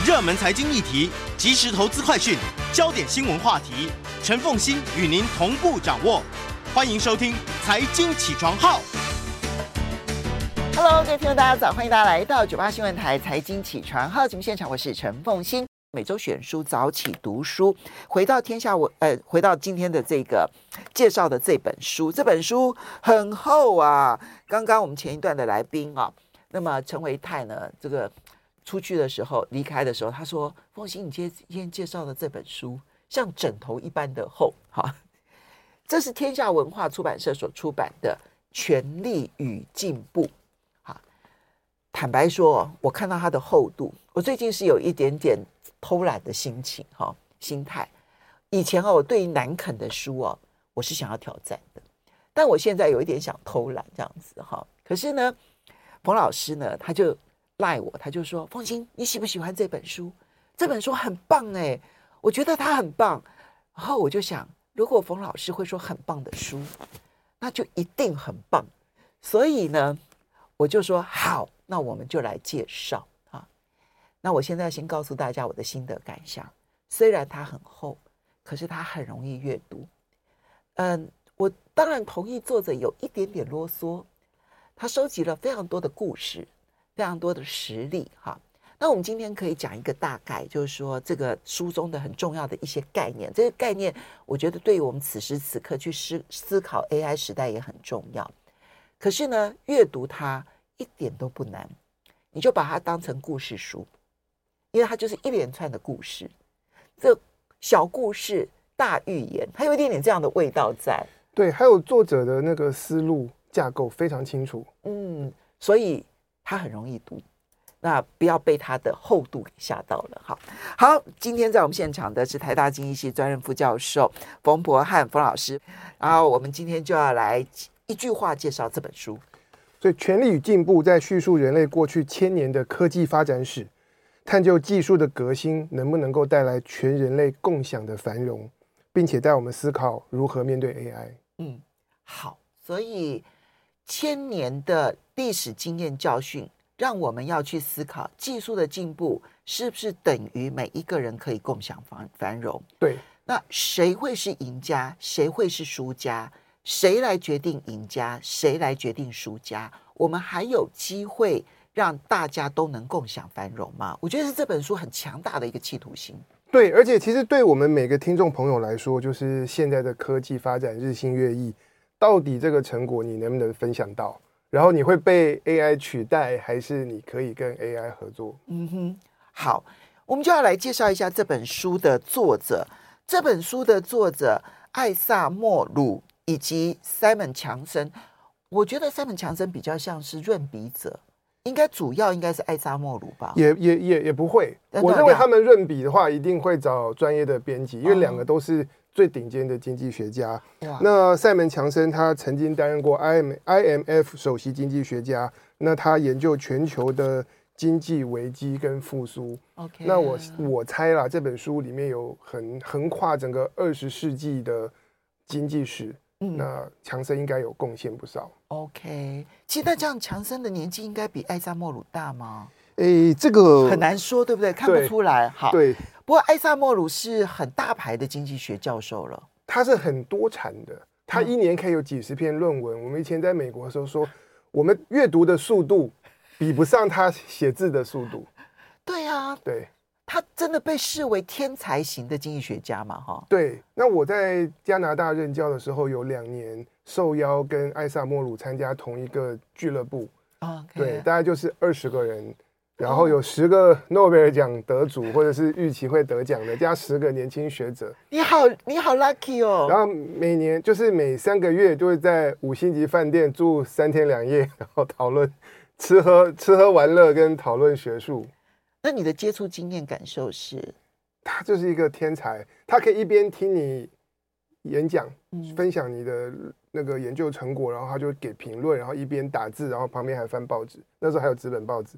热门财经议题、即时投资快讯、焦点新闻话题，陈凤馨与您同步掌握。欢迎收听《财经起床号》。 Hello， 各位听众大家早，欢迎大家来到98新闻台财经起床号节目现场，我是陈凤馨。每周选书早起读书，回到回到今天的这个介绍的这本书，这本书很厚啊。刚刚我们前一段的来宾啊，那么陈维泰呢，这个出去的时候离开的时候，他说：“凤馨，你今天介绍的这本书像枕头一般的厚。”哈，这是天下文化出版社所出版的《权力与进步》。坦白说，我看到它的厚度，我最近是有一点点偷懒的心态。以前我对于难啃的书我是想要挑战的，但我现在有一点想偷懒这样子可是呢，冯老师呢，他就赖我，他就说：“凤馨，你喜不喜欢这本书？这本书很棒我觉得它很棒。”然后我就想，如果冯老师会说很棒的书，那就一定很棒。所以呢，我就说好。那我们就来介绍那我现在先告诉大家我的心得感想。虽然它很厚，可是它很容易阅读。我当然同意作者有一点点啰嗦，他收集了非常多的故事，非常多的实例那我们今天可以讲一个大概，就是说这个书中的很重要的一些概念。这个概念，我觉得对于我们此时此刻去思考 AI 时代也很重要。可是呢，阅读它一点都不难，你就把它当成故事书，因为它就是一连串的故事，这小故事大寓言，它有一点点这样的味道在。 对，还有作者的那个思路架构非常清楚， 所以它很容易读，那不要被它的厚度给吓到了。好，今天在我们现场的是台大经济系专任副教授冯柏翰冯老师，然后我们今天就要来一句话介绍这本书。 所以《权力与进步》在叙述人类过去1000年的科技发展史，探究技术的革新能不能够带来全人类共享的繁荣，并且带我们思考如何面对 AI。 好，所以1000年的历史经验教训，让我们要去思考技术的进步是不是等于每一个人可以共享繁荣？ 对， 那谁会是赢家，谁会是输家？谁来决定赢家，谁来决定输家？我们还有机会让大家都能共享繁荣吗？我觉得是这本书很强大的一个企图心。 对，而且其实对我们每个听众朋友来说，就是现在的科技发展日新月异，到底这个成果你能不能分享到？然后你会被 AI 取代，还是你可以跟 AI 合作？ 好，我们就要来介绍一下这本书的作者。这本书的作者艾萨莫鲁以及 Simon 强森，我觉得 Simon 强森比较像是润笔者，主要应该是艾萨莫鲁吧？ 也不会。我认为他们润笔的话，一定会找专业的编辑，因为两个都是最顶尖的经济学家。那塞门强森他曾经担任过 IMF 首席经济学家，那他研究全球的经济危机跟复苏。那我猜啦，这本书里面有横跨整个20世纪的经济史。那强森应该有贡献不少。 OK， 其实那这样强森的年纪应该比艾萨莫鲁大吗？ 这个很难说，对不对？看不出来。好， 对。 不过艾萨莫鲁是很大牌的经济学教授了， 他是很多产的，他一年可以有几十篇论文。我们以前在美国的时候说，我们阅读的速度比不上他写字的速度。 对啊， 对。 他真的被视为天才型的经济学家嘛？ 对，那我在加拿大任教的时候，有2年受邀跟艾萨莫鲁参加同一个俱乐部。对，大概就是20个人，然后有10个诺贝尔奖得主或者是预期会得奖的，加10个年轻学者。 你好 lucky 哦！ 然后每年就是每3个月就会在5星级饭店住3天2夜，然后讨论吃喝玩乐跟讨论学术。 那你的接触经验感受是？ 他就是一个天才，他可以一边听你演讲，分享你的那个研究成果，然后他就给评论，然后一边打字，然后旁边还翻报纸，那时候还有纸本报纸。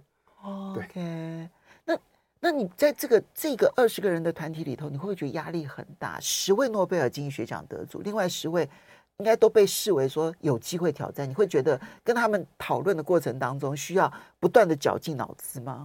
OK， 那你在这个20个人的团体里头，你会不会觉得压力很大？10位诺贝尔经济学奖得主，另外10位应该都被视为说有机会挑战，你会觉得跟他们讨论的过程当中需要不断的绞尽脑汁吗？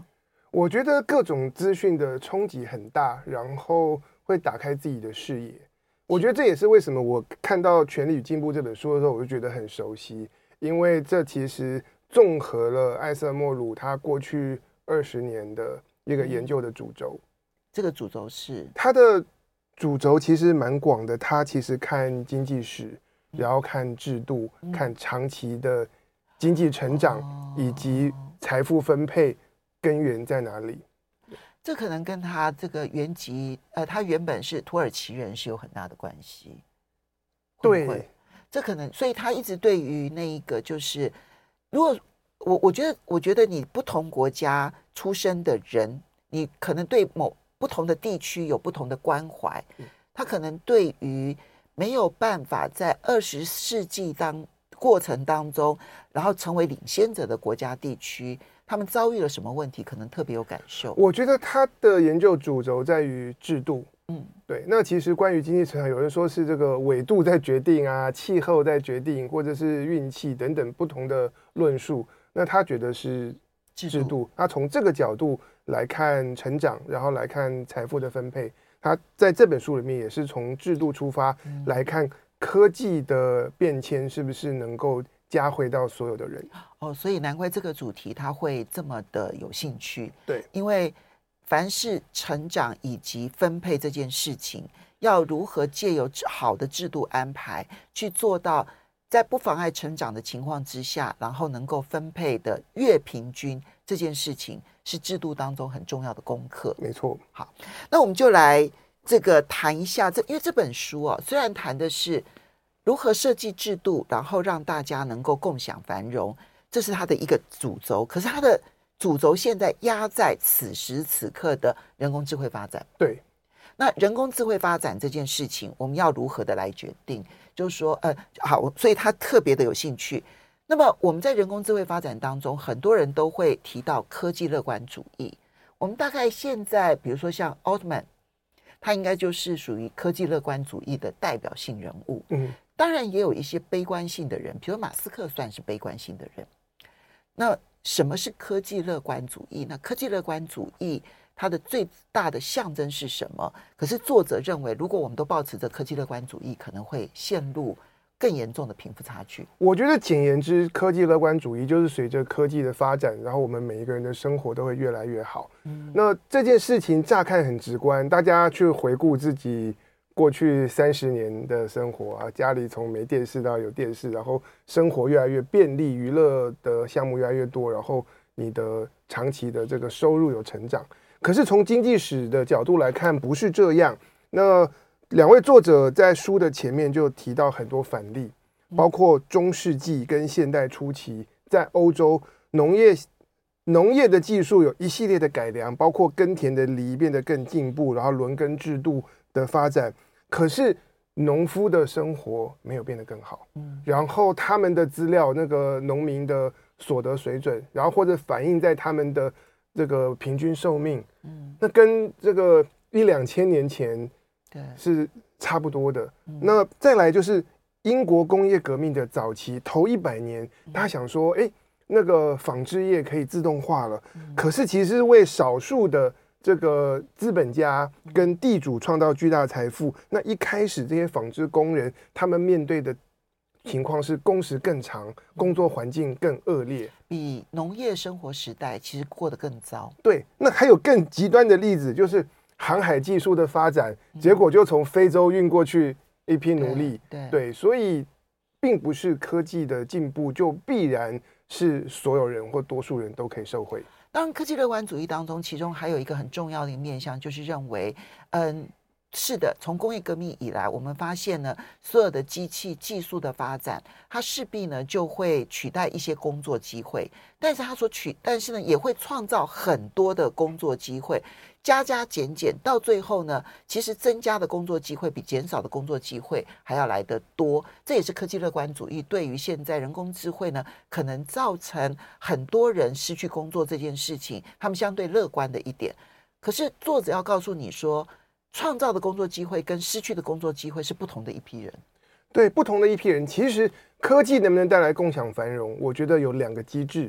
我觉得各种资讯的冲击很大，然后会打开自己的视野。我觉得这也是为什么我看到《权力与进步》这本书的时候，我就觉得很熟悉，因为这其实综合了艾瑟莫鲁他过去20年的一个研究的主轴。 这个主轴是他的主轴其实蛮广的，他其实看经济史，然后看制度，看长期的经济成长，以及财富分配根源在哪里。 这可能跟他这个原籍，他原本是土耳其人是有很大的关系。 对， 这可能，所以他一直对于那一个就是，如果我觉得你不同国家出生的人，你可能对某不同的地区有不同的关怀，他可能对于没有办法在20世纪过程当中，然后成为领先者的国家地区，他们遭遇了什么问题，可能特别有感受。 我觉得他的研究主轴在于制度。对。那其实关于经济成长，有人说是这个纬度在决定啊，气候在决定，或者是运气等等不同的论述。那他觉得是制度，他从这个角度来看成长，然后来看财富的分配。他在这本书里面也是从制度出发来看科技的变迁是不是能够加惠到所有的人。 所以难怪这个主题他会这么的有兴趣。 对， 因为凡是成长以及分配这件事情，要如何借由好的制度安排去做到在不妨碍成长的情况之下，然后能够分配的越平均，这件事情是制度当中很重要的功课。 没错。 好，那我们就来这个谈一下因为这本书虽然谈的是如何设计制度，然后让大家能够共享繁荣，这是它的一个主轴。可是它的主轴现在压在此时此刻的人工智慧发展。 对。 那人工智慧发展这件事情，我们要如何的来决定？就是说，好，所以他特别的有兴趣。那么我们在人工智慧发展当中，很多人都会提到科技乐观主义。我们大概现在，比如说像奥特曼，他应该就是属于科技乐观主义的代表性人物。当然也有一些悲观性的人，比如马斯克算是悲观性的人。那什么是科技乐观主义？那科技乐观主义它的最大的象征是什么？可是作者认为，如果我们都抱持着科技乐观主义，可能会陷入更严重的贫富差距。 我觉得简言之，科技乐观主义就是随着科技的发展，然后我们每一个人的生活都会越来越好。那这件事情乍看很直观，大家去回顾自己过去30年的生活啊，家里从没电视到有电视，然后生活越来越便利，娱乐的项目越来越多，然后你的长期的这个收入有成长。可是从经济史的角度来看，不是这样。那两位作者在书的前面就提到很多反例，包括中世纪跟现代初期，在欧洲农业的技术有一系列的改良，包括耕田的犁变得更进步，然后轮耕制度的发展。可是农夫的生活没有变得更好，然后他们的资料，那个农民的所得水准，然后或者反映在他们的这个平均寿命，那跟这个1-2千年前是差不多的。那再来就是英国工业革命的早期头100年，大家想说，那个纺织业可以自动化了，可是其实为少数的这个资本家跟地主创造巨大财富。那一开始这些纺织工人他们面对的情况是工时更长，工作环境更恶劣， 比农业生活时代其实过得更糟。 对，那还有更极端的例子，就是航海技术的发展，结果就从非洲运过去一批奴隶。对，所以并不是科技的进步就必然是所有人或多数人都可以受惠。 当然，科技乐观主义当中，其中还有一个很重要的面向，就是认为，是的，从工业革命以来，我们发现呢，所有的机器技术的发展，它势必呢就会取代一些工作机会，但是呢也会创造很多的工作机会，加减减，到最后呢，其实增加的工作机会比减少的工作机会还要来得多。这也是科技乐观主义对于现在人工智慧呢，可能造成很多人失去工作这件事情，他们相对乐观的一点。可是作者要告诉你说，创造的工作机会跟失去的工作机会是不同的一批人。对， 不同的一批人。其实科技能不能带来共享繁荣，我觉得有2个机制。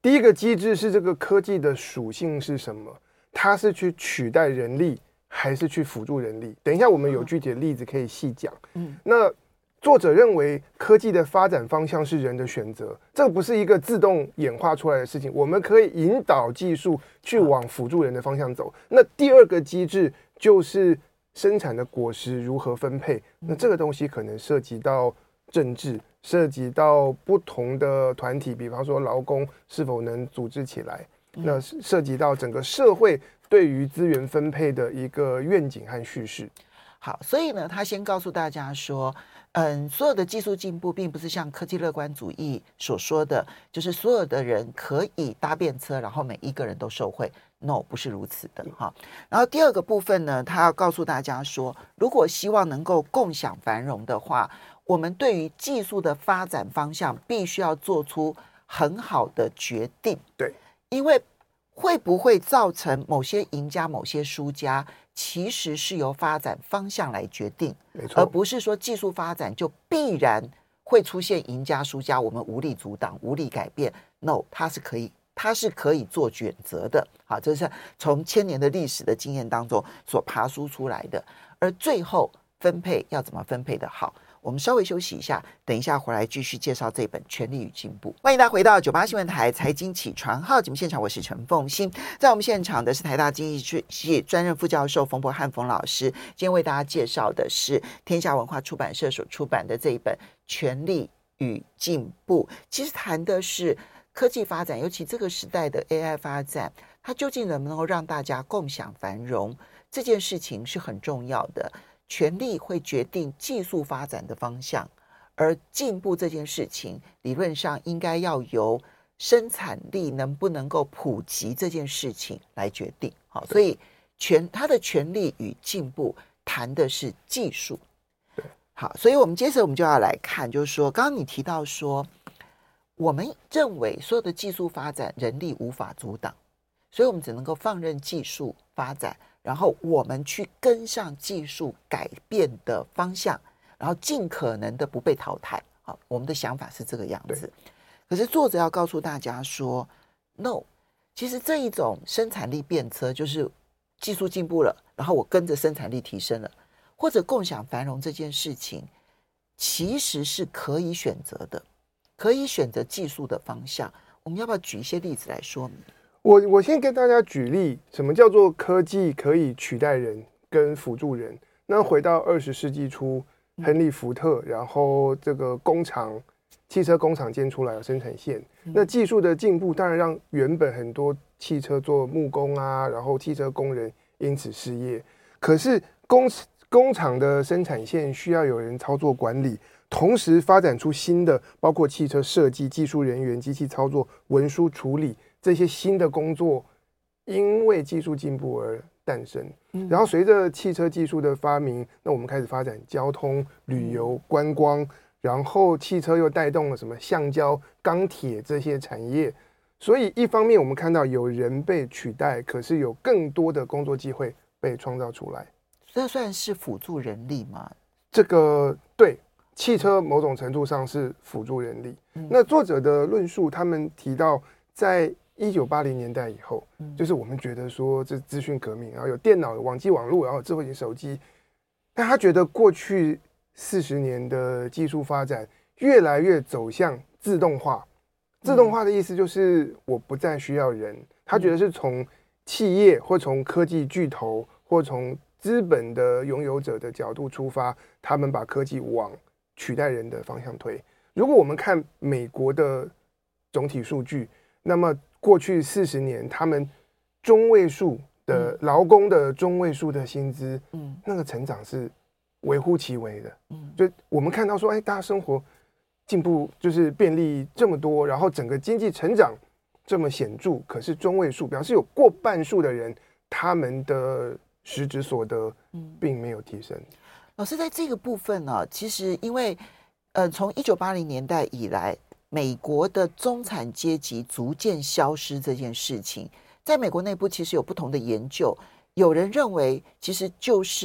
第一个机制是这个科技的属性是什么？它是去取代人力，还是去辅助人力？等一下我们有具体的例子可以细讲。那作者认为科技的发展方向是人的选择，这不是一个自动演化出来的事情，我们可以引导技术去往辅助人的方向走。那第二个机制就是生产的果实如何分配，那这个东西可能涉及到政治，涉及到不同的团体，比方说劳工是否能组织起来，那涉及到整个社会对于资源分配的一个愿景和叙事。 好，所以呢，他先告诉大家说，所有的技术进步并不是像科技乐观主义所说的，就是所有的人可以搭便车，然后每一个人都受惠。No， 不是如此的哈。然后第二个部分呢，他要告诉大家说，如果希望能够共享繁荣的话，我们对于技术的发展方向必须要做出很好的决定。 对， 因为会不会造成某些赢家、某些输家，其实是由发展方向来决定， 没错， 而不是说技术发展就必然会出现赢家、输家，我们无力阻挡、无力改变。No， 它是可以做选择的。好，这是从千年的历史的经验当中所爬梳出来的。而最后分配要怎么分配的好？我们稍微休息一下，等一下回来继续介绍这本《权力与进步》。欢迎大家回到98新闻台财经起床号节目现场，我是陈凤馨。在我们现场的是台大经济系专任副教授冯博翰冯老师。今天为大家介绍的是天下文化出版社所出版的这一本《权力与进步》。其实谈的是科技发展，尤其这个时代的 AI 发展，它究竟能不能够让大家共享繁荣，这件事情是很重要的。权力会决定技术发展的方向，而进步这件事情理论上应该要由生产力能不能够普及这件事情来决定。好，所以它的权力与进步谈的是技术。好，所以我们接着就要来看，就是说刚刚你提到说，我们认为所有的技术发展人力无法阻挡，所以我们只能够放任技术发展，然后我们去跟上技术改变的方向，然后尽可能的不被淘汰。好，我们的想法是这个样子。可是作者要告诉大家说 ，No， 其实这一种生产力变车，就是技术进步了，然后我跟着生产力提升了，或者共享繁荣这件事情，其实是可以选择的，可以选择技术的方向。我们要不要举一些例子来说明？ 我先跟大家举例，什么叫做科技可以取代人跟辅助人？那回到20世纪初，亨利·福特，然后这个汽车工厂建出来有生产线，那技术的进步当然让原本很多汽车做木工啊，然后汽车工人因此失业。可是工厂的生产线需要有人操作管理，同时发展出新的，包括汽车设计、技术人员、机器操作、文书处理这些新的工作，因为技术进步而诞生。然后随着汽车技术的发明，那我们开始发展交通、旅游、观光，然后汽车又带动了什么橡胶、钢铁这些产业。所以一方面我们看到有人被取代，可是有更多的工作机会被创造出来。 这算是辅助人力吗？ 这个对，汽车某种程度上是辅助人力。那作者的论述，他们提到在1980年代以后，就是我们觉得说这资讯革命，然后有电脑、有网际网络，然后有智慧型手机，但他觉得过去40年的技术发展越来越走向自动化。自动化的意思就是我不再需要人，他觉得是从企业或从科技巨头或从资本的拥有者的角度出发，他们把科技往取代人的方向推。如果我们看美国的总体数据，那么过去40年，他们中位数的劳工的中位数的薪资，那个成长是微乎其微的。就我们看到说，大家生活进步就是便利这么多，然后整个经济成长这么显著，可是中位数表示有过半数的人，他们的实质所得并没有提升。 老师在这个部分呢，其实因为从1980年代以来，美国的中产阶级逐渐消失这件事情，在美国内部其实有不同的研究。有人认为，其实就是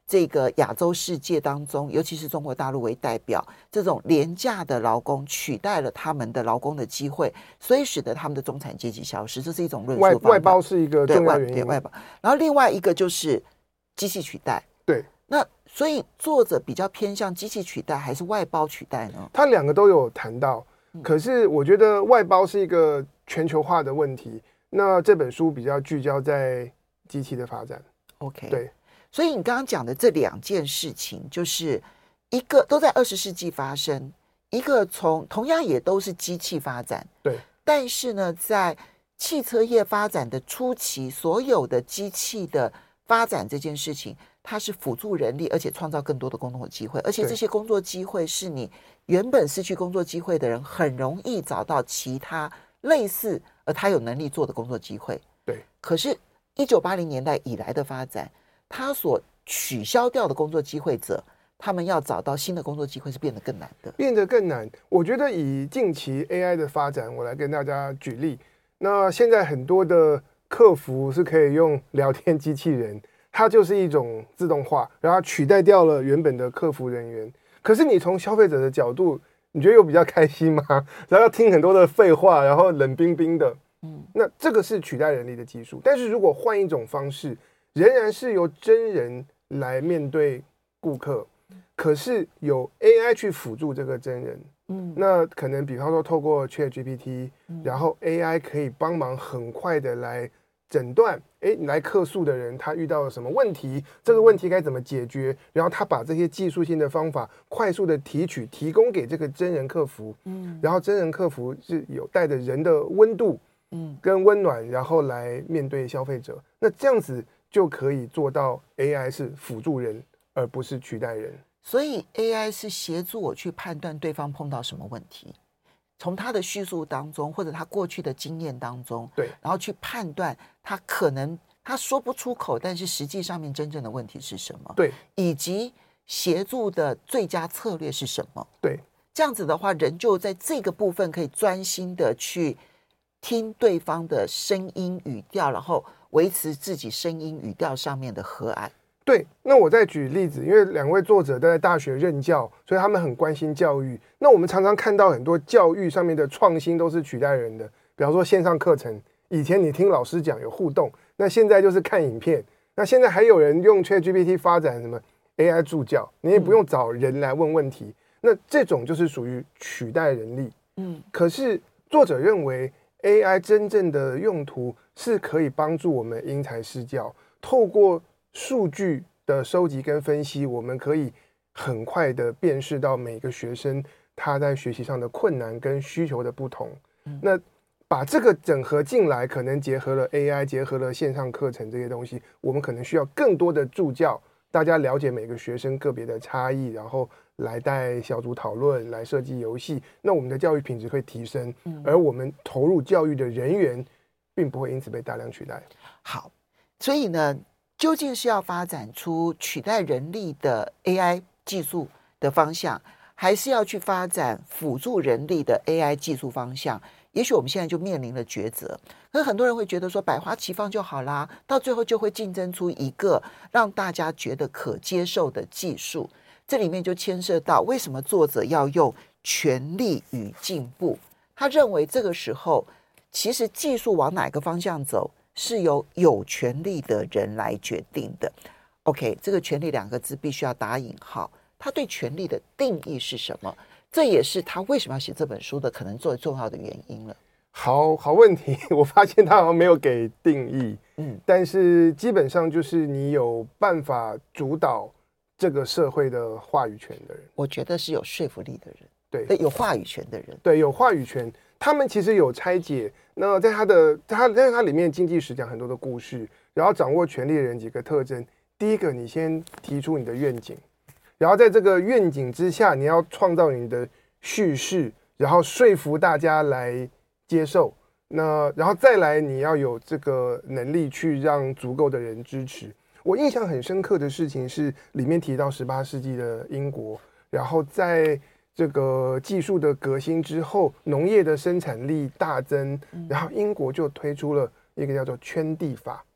这个亚洲世界当中，尤其是中国大陆为代表，这种廉价的劳工取代了他们的劳工的机会，所以使得他们的中产阶级消失，这是一种论述方法。 外包是一个重要原因。 对，外包。然后另外一个就是机器取代。 对。 那所以作者比较偏向机器取代还是外包取代呢？ 他两个都有谈到，可是我觉得外包是一个全球化的问题。那这本书比较聚焦在机器的发展。 OK， 对。 所以你刚刚讲的这两件事情，就是一个都在20世纪发生，一个同样也都是机器发展， 对。 但是呢，在汽车业发展的初期，所有的机器的发展这件事情，它是辅助人力，而且创造更多的工作机会，而且这些工作机会是你原本失去工作机会的人很容易找到其他类似而他有能力做的工作机会。 对。 可是1980年代以来的发展，他所取消掉的工作机会者，他们要找到新的工作机会是变得更难的。 变得更难。我觉得以近期 AI 的发展，我来跟大家举例。那现在很多的客服是可以用聊天机器人，它就是一种自动化，然后取代掉了原本的客服人员。可是你从消费者的角度，你觉得有比较开心吗？然后要听很多的废话，然后冷冰冰的。那这个是取代人力的技术。但是如果换一种方式，仍然是由真人来面对顾客，可是有 AI 去辅助这个真人。那可能比方说透过 ChatGPT，然后 AI 可以帮忙很快的来诊断，你来客诉的人他遇到了什么问题，这个问题该怎么解决，然后他把这些技术性的方法快速的提供给这个真人客服，然后真人客服是有带着人的温度，跟温暖，然后来面对消费者。那这样子就可以做到 AI 是辅助人，而不是取代人。 所以 AI 是协助我去判断对方碰到什么问题，从他的叙述当中，或者他过去的经验当中， 对， 然后去判断他可能他说不出口，但是实际上面真正的问题是什么， 对， 以及协助的最佳策略是什么， 对， 这样子的话，人就在这个部分可以专心的去听对方的声音语调，然后维持自己声音语调上面的和蔼。 对，那我再举例子，因为两位作者都在大学任教，所以他们很关心教育。那我们常常看到很多教育上面的创新都是取代人的，比方说线上课程，以前你听老师讲有互动，那现在就是看影片。那现在还有人用 ChatGPT 发展什么 AI 助教，你也不用找人来问问题，那这种就是属于取代人力。可是作者认为 AI 真正的用途是可以帮助我们因材施教，透过数据的收集跟分析，我们可以很快的辨识到每个学生他在学习上的困难跟需求的不同。那把这个整合进来，可能结合了 AI， 结合了线上课程这些东西，我们可能需要更多的助教，大家了解每个学生个别的差异，然后来带小组讨论，来设计游戏，那我们的教育品质会提升，而我们投入教育的人员并不会因此被大量取代。 好，所以呢，究竟是要发展出取代人力的 AI 技术的方向，还是要去发展辅助人力的 AI 技术方向？也许我们现在就面临了抉择。可是很多人会觉得说百花齐放就好啦，到最后就会竞争出一个让大家觉得可接受的技术。这里面就牵涉到为什么作者要用权力与进步。他认为这个时候其实技术往哪个方向走是由有权利的人来决定的。 OK， 这个权利两个字必须要打引号，他对权利的定义是什么？这也是他为什么要写这本书的可能最重要的原因了。 好问题，我发现他好像没有给定义，但是基本上就是你有办法主导这个社会的话语权的人， 我觉得是有说服力的人， 对， 有话语权的人， 对，有话语权。他们其实有拆解，那在它里面经济史讲很多的故事，然后掌握权力的人几个特征。第一个，你先提出你的愿景，然后在这个愿景之下，你要创造你的叙事，然后说服大家来接受。那然后再来，你要有这个能力去让足够的人支持。我印象很深刻的事情是，里面提到18世纪的英国，然后在这个技术的革新之后，农业的生产力大增，然后英国就推出了一个叫做圈地法。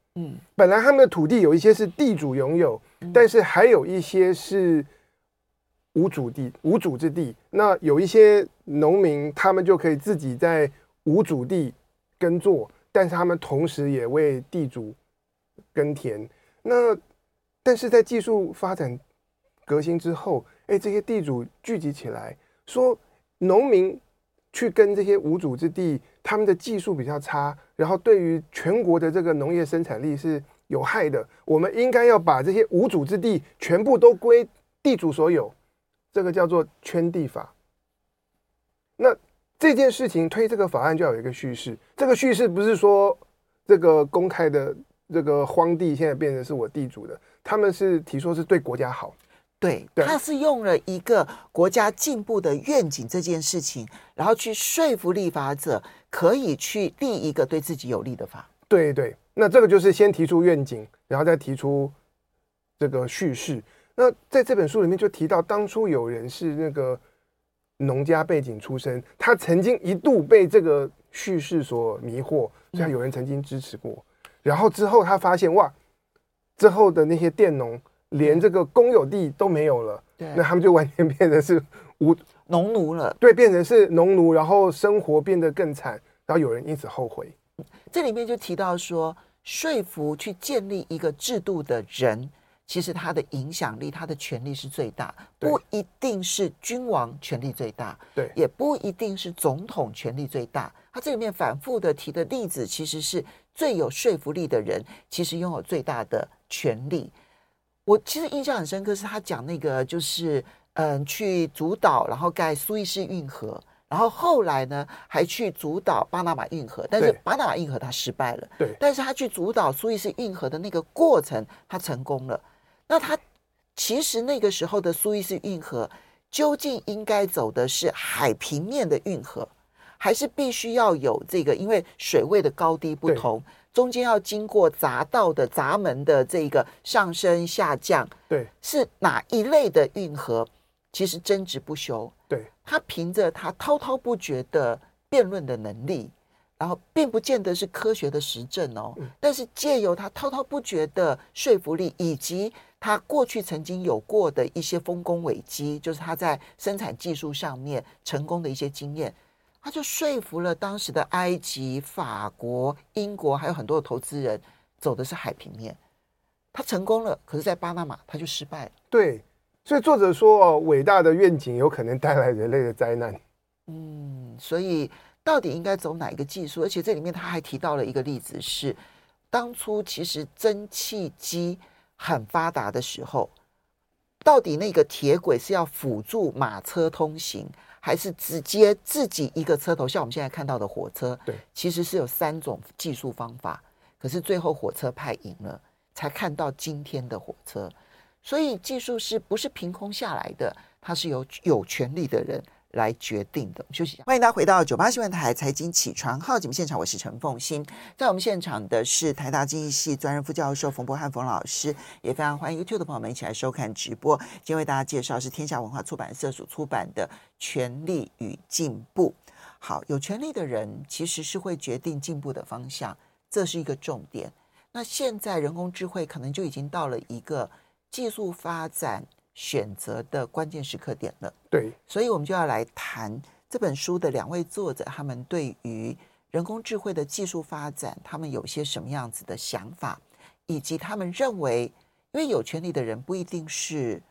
本来他们的土地有一些是地主拥有，但是还有一些是无主之地。那有一些农民，他们就可以自己在无主地耕作，但是他们同时也为地主耕田。那但是在技术发展革新之后，这些地主聚集起来，说农民去跟这些无主之地，他们的技术比较差，然后对于全国的这个农业生产力是有害的。我们应该要把这些无主之地全部都归地主所有，这个叫做圈地法。那这件事情推这个法案就要有一个叙事，这个叙事不是说这个公开的这个荒地现在变成是我地主的，他们是提说是对国家好。 对，他是用了一个国家进步的愿景这件事情，然后去说服立法者可以去立一个对自己有利的法。 对对，那这个就是先提出愿景，然后再提出这个叙事。那在这本书里面就提到，当初有人是那个农家背景出身，他曾经一度被这个叙事所迷惑，所以有人曾经支持过。然后之后他发现，哇，之后的那些佃农连这个公有地都没有了，那他们就完全变成是农奴了。 对，变成是农奴，然后生活变得更惨，然后有人因此后悔。 这里面就提到说，说服去建立一个制度的人，其实他的影响力、他的权力是最大，不一定是君王权力最大， 对， 也不一定是总统权力最大。他这里面反复的提的例子，其实是最有说服力的人，其实拥有最大的权力。我其实印象很深刻，是他讲那个就是去主导，然后盖苏伊士运河，然后后来呢还去主导巴拿马运河，但是巴拿马运河他失败了， 对， 但是他去主导苏伊士运河的那个过程他成功了。那他其实那个时候的苏伊士运河究竟应该走的是海平面的运河，还是必须要有这个因为水位的高低不同，中间要经过闸道的闸门的这个上升下降， 对， 是哪一类的运河，其实争执不休。 对， 他凭着他滔滔不绝的辩论的能力，然后并不见得是科学的实证哦，但是借由他滔滔不绝的说服力，以及他过去曾经有过的一些丰功伟绩，就是他在生产技术上面成功的一些经验，他就说服了当时的埃及、法国、英国还有很多的投资人，走的是海平面。他成功了，可是在巴拿马他就失败了。 对，所以作者说伟大的愿景有可能带来人类的灾难。 所以到底应该走哪一个技术？而且这里面他还提到了一个例子是，当初其实蒸汽机很发达的时候，到底那个铁轨是要辅助马车通行，还是直接自己一个车头，像我们现在看到的火车？ 对， 其实是有3种技术方法，可是最后火车派赢了，才看到今天的火车。所以技术是不是凭空下来的？它是由有权力的人来决定的。休息一下，欢迎大家回到98新闻台财经起床号节目现场，我是陈凤馨。在我们现场的是台大经济系专任副教授冯柏翰冯老师，也非常欢迎 YouTube 的朋友们一起来收看直播。今天为大家介绍是天下文化出版社所出版的《权力与进步》。好，有权力的人其实是会决定进步的方向，这是一个重点。那现在人工智慧可能就已经到了一个技术发展选择的关键时刻点了。 对， 所以我们就要来谈这本书的2位作者，他们对于人工智慧的技术发展，他们有些什么样子的想法，以及他们认为，因为有权力的人不一定是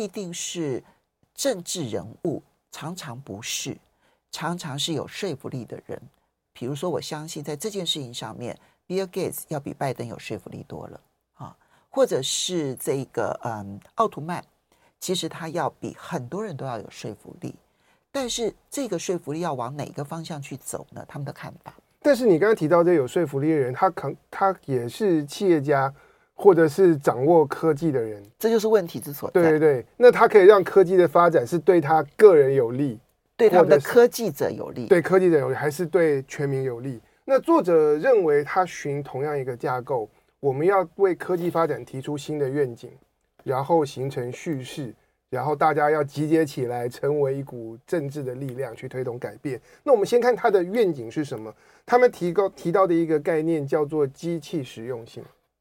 政治人物，常常不是，常常是有说服力的人。比如说，我相信在这件事情上面，Bill Gates 要比拜登有说服力多了啊，或者是这个奥图曼。其实他要比很多人都要有说服力，但是这个说服力要往哪个方向去走呢？他们的看法。 但是你刚刚提到这有说服力的人，他也是企业家，或者是掌握科技的人， 这就是问题之所在。 对对对，那他可以让科技的发展是对他个人有利， 对他们的科技者有利， 对科技者有利，还是对全民有利？那作者认为他循同样一个架构，我们要为科技发展提出新的愿景，然后形成叙事，然后大家要集结起来，成为一股政治的力量去推动改变。那我们先看他的愿景是什么？他们提到的一个概念叫做机器实用性。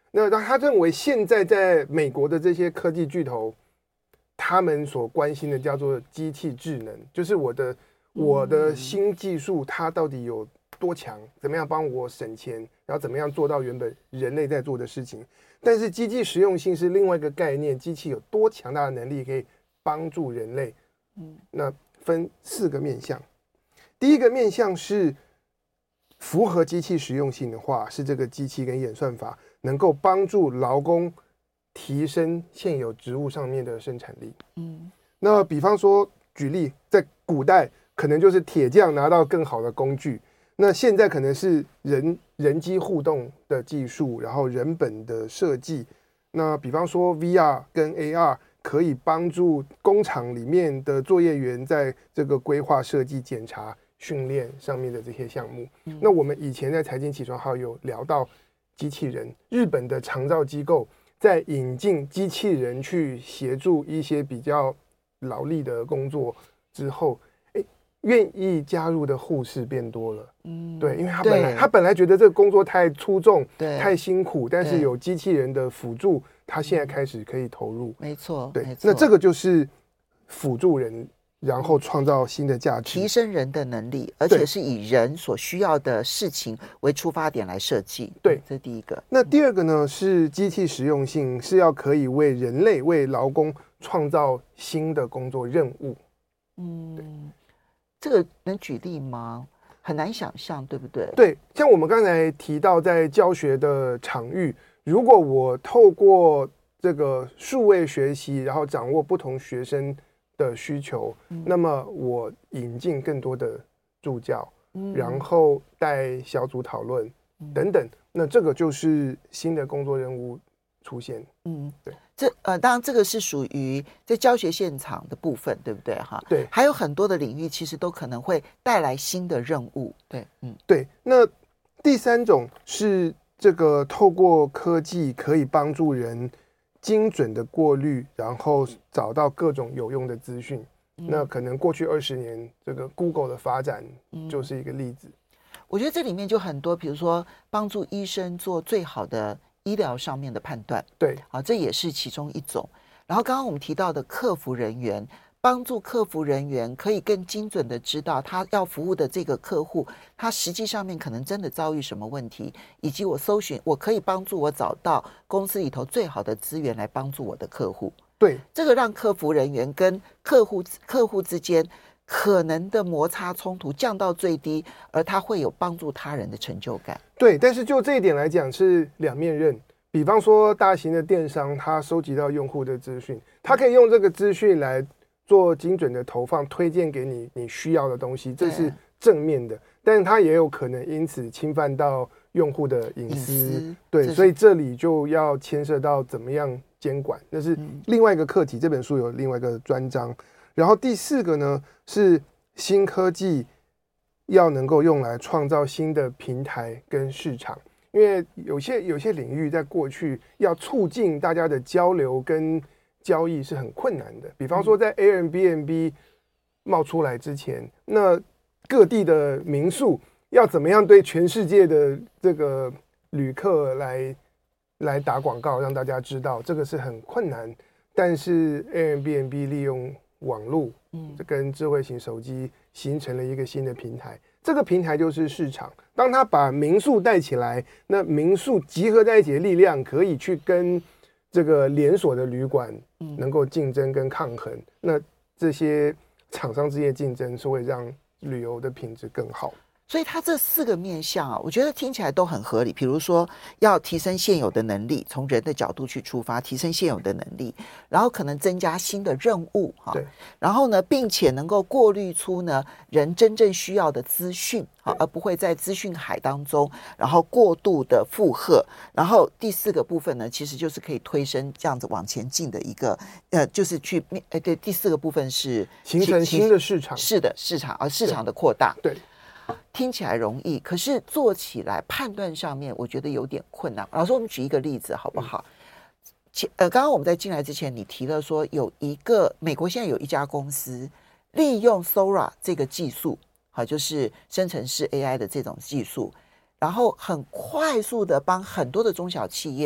那他认为现在在美国的这些科技巨头，他们所关心的叫做机器智能，就是我的新技术它到底有多强，怎么样帮我省钱，然后怎么样做到原本人类在做的事情。但是机器实用性是另外一个概念，机器有多强大的能力可以帮助人类。那分4个面向。第一个面向是符合机器实用性的话，是这个机器跟演算法能够帮助劳工提升现有职务上面的生产力。那比方说举例，在古代可能就是铁匠拿到更好的工具，那现在可能是人机互动的技术，然后人本的设计。那比方说 VR 跟 AR 可以帮助工厂里面的作业员在这个规划设计检查训练上面的这些项目。那我们以前在财经起床号有聊到机器人，日本的长照机构在引进机器人去协助一些比较劳力的工作之后，愿意加入的护士变多了。对，因为他本来觉得这个工作太粗重太辛苦，但是有机器人的辅助，他现在开始可以投入。 没错， 对，那这个就是辅助人，然后创造新的价值， 提升人的能力，而且是以人所需要的事情为出发点来设计。 对， 这是第一个。 那第二个呢，是机器实用性，是要可以为人类为劳工创造新的工作任务。对， 这个能举例吗？很难想象，对不对？ 对，像我们刚才提到，在教学的场域，如果我透过这个数位学习，然后掌握不同学生的需求，那么我引进更多的助教，然后带小组讨论等等，那这个就是新的工作任务出现。对。 当然这个是属于在教学现场的部分，对不对哈？ 对， 还有很多的领域其实都可能会带来新的任务。对， 对。那第3种是这个透过科技可以帮助人精准的过滤，然后找到各种有用的资讯。那可能过去20年，这个 Google 的发展就是一个例子。 我觉得这里面就很多，比如说帮助医生做最好的医疗上面的判断， 对， 这也是其中一种。然后刚刚我们提到的客服人员，帮助客服人员可以更精准的知道他要服务的这个客户，他实际上面可能真的遭遇什么问题，以及我搜寻，我可以帮助我找到公司里头最好的资源来帮助我的客户。 对， 这个让客服人员跟客户之间可能的摩擦冲突降到最低，而他会有帮助他人的成就感。 对，但是就这一点来讲是两面刃。比方说大型的电商，他收集到用户的资讯，他可以用这个资讯来做精准的投放，推荐给你需要的东西，这是正面的。但是他也有可能因此侵犯到用户的隐私。对，所以这里就要牵涉到怎么样监管，那是另外一个课题。这本书有另外一个专章。然后第4个呢，是新科技要能够用来创造新的平台跟市场。因为有些领域在过去要促进大家的交流跟交易是很困难的。比方说在 Airbnb 冒出来之前，那各地的民宿要怎么样对全世界的这个旅客来打广告，让大家知道，这个是很困难。但是 Airbnb 利用网络跟智慧型手机形成了一个新的平台，这个平台就是市场。当他把民宿带起来，那民宿集合在一起的力量可以去跟这个连锁的旅馆能够竞争跟抗衡，那这些厂商之间竞争是会让旅游的品质更好。 所以它这4个面向啊，我觉得听起来都很合理。比如说要提升现有的能力，从人的角度去出发，提升现有的能力，然后可能增加新的任务哈，然后呢，并且能够过滤出呢人真正需要的资讯，而不会在资讯海当中然后过度的负荷。然后第4个部分呢，其实就是可以推升这样子往前进的一个就是去对，第4个部分是形成新的市场， 是的，市场的扩大。 对。 听起来容易，可是做起来判断上面我觉得有点困难。老师，我们举一个例子好不好？刚刚我们在进来之前你提了说有一个美国现在有一家公司利用 Sora 这个技术，好，就是生成式 AI 的这种技术，然后很快速的帮很多的中小企业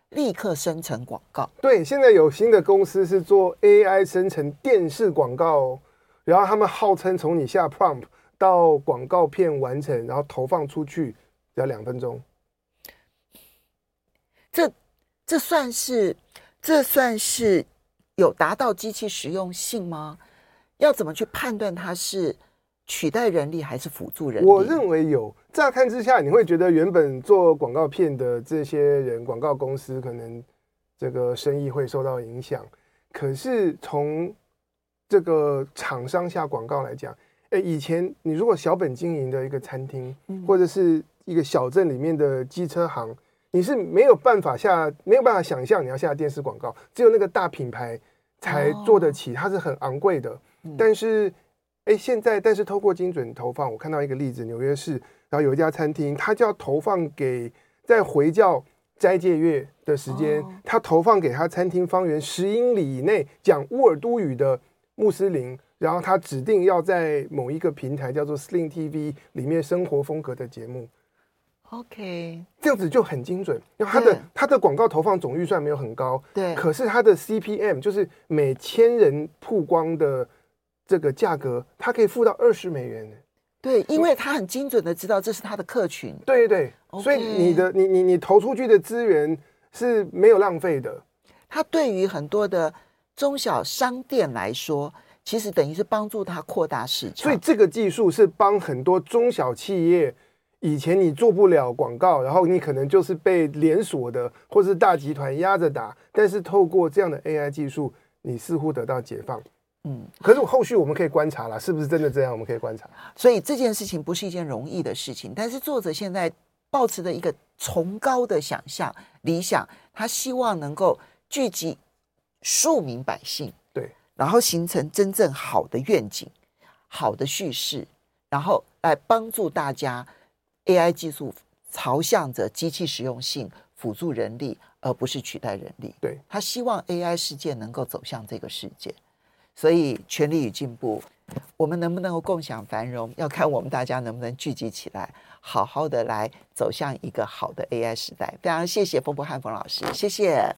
立刻生成广告。 对，现在有新的公司是做 AI 生成电视广告，然后他们号称从你下 prompt 到广告片完成，然后投放出去只要2分钟。 这算是有达到机器实用性吗？要怎么去判断它是取代人力还是辅助人力？ 我认为有。乍看之下，你会觉得原本做广告片的这些人，广告公司可能这个生意会受到影响。可是从这个厂商下广告来讲，以前你如果小本经营的一个餐厅，或者是一个小镇里面的机车行，你是没有办法想象你要下电视广告，只有那个大品牌才做得起，它是很昂贵的。但是现在透过精准投放，我看到一个例子，纽约市，然后有一家餐厅，它就要投放给在回教斋戒月的时间，它投放给他餐厅方圆10英里以内讲乌尔都语的穆斯林，然后他指定要在某一个平台叫做 Sling TV 里面生活风格的节目。 OK， 这样子就很精准，因为它的广告投放总预算没有很高， 对， 可是它的 CPM 就是每1000人曝光的这个价格，它可以付到20美元。 对，因为他很精准的知道这是他的客群。 对对， okay， 所以你投出去的资源是没有浪费的。 它对于很多的中小商店来说，其实等于是帮助他扩大市场。 所以这个技术是帮很多中小企业，以前你做不了广告，然后你可能就是被连锁的或是大集团压着打，但是透过这样的 AI 技术，你似乎得到解放。可是后续我们可以观察啦，是不是真的这样？我们可以观察。 所以这件事情不是一件容易的事情，但是作者现在抱持的一个崇高的想象理想，他希望能够聚集庶民百姓， 对， 然后形成真正好的愿景、好的叙事，然后来帮助大家 AI 技术朝向着机器实用性辅助人力，而不是取代人力。 对， 他希望 AI 世界能够走向这个世界。所以权力与进步，我们能不能够共享繁荣，要看我们大家能不能聚集起来，好好的来走向一个好的 AI 时代。非常谢谢冯博翰冯老师，谢谢。